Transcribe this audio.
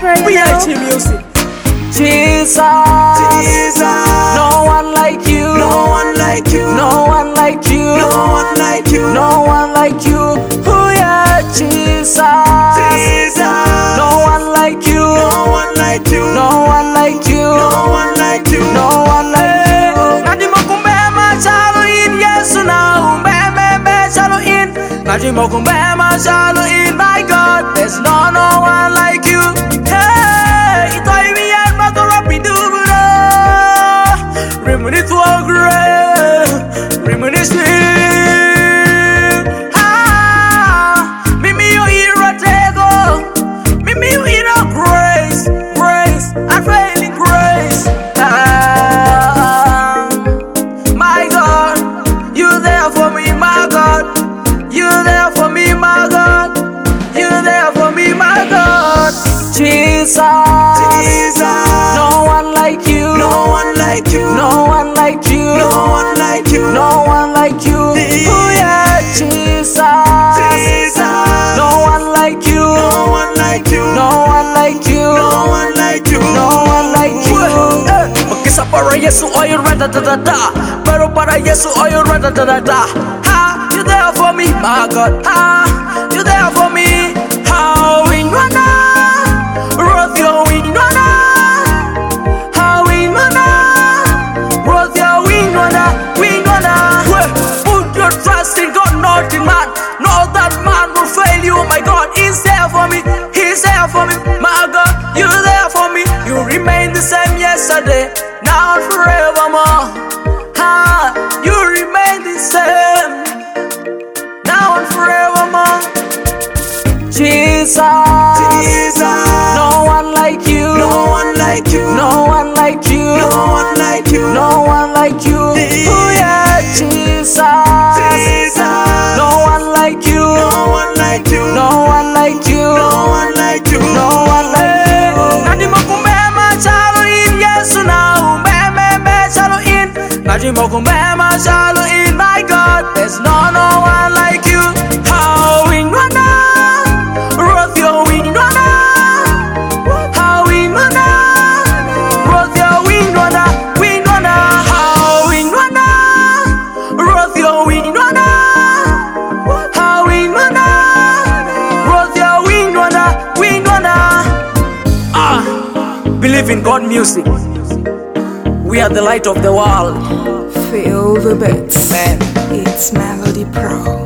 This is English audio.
VIG music. Jesus, no one like you, no one like you, no one like you, no one like you, no one like you. Oh yeah, Jesus, no one like you, no one like you, no one like you, no one like you, no one like you. Ngati mokumbema chalo in Yesu na umbeme chalo in. Ngati mokumbema chalo in, my God, there's no one like you. Hey, itoy miyan maturapi duburo. Reminisce to great, reminisce. Mimi you hero tego, mimi you hero grace, grace, unfailing grace. My God, you there for me, my God. You there for me, my God. You there for me, my God. Jesus, no one like you, no one like you, no one like you, no one like you, no one like you. Oh yeah, Jesus, no one like you, no one like you, no one like you, no one like you, no one like you. Magkisa para Yesu oy ra-da-da-da-da, pero para Yesu oy ra-da-da-da-da. Ha, you there for me, my God. Ha, you there for me. How we wanna roth your wing wanna. How we wanna roth your wing wanna. Put your trust in God, not in man. Know that man will fail you. My God is there for me. He's there for me. My God, you there for me. You remain the same yesterday, now and forevermore. Ha, you remain the same, now and forevermore. Jesus, no one like you, no one like you, no one like you, no one like you, no one like you. Oh yeah, Jesus, no one like you, no one like you, no one like you, no one like you, no one like you. Ngati mokumbema chalo in Yesu na umbeme chalo in. Ngati mokumbema chalo in, my God, there's no one like you. How we wanna roth your wing wanna. How we wanna roth your wing wanna. How we wanna roth your wing wanna. How we wanna roth your wing wanna. Believe in God music. We are the light of the world. Feel the beats. Man. It's Melody Pro.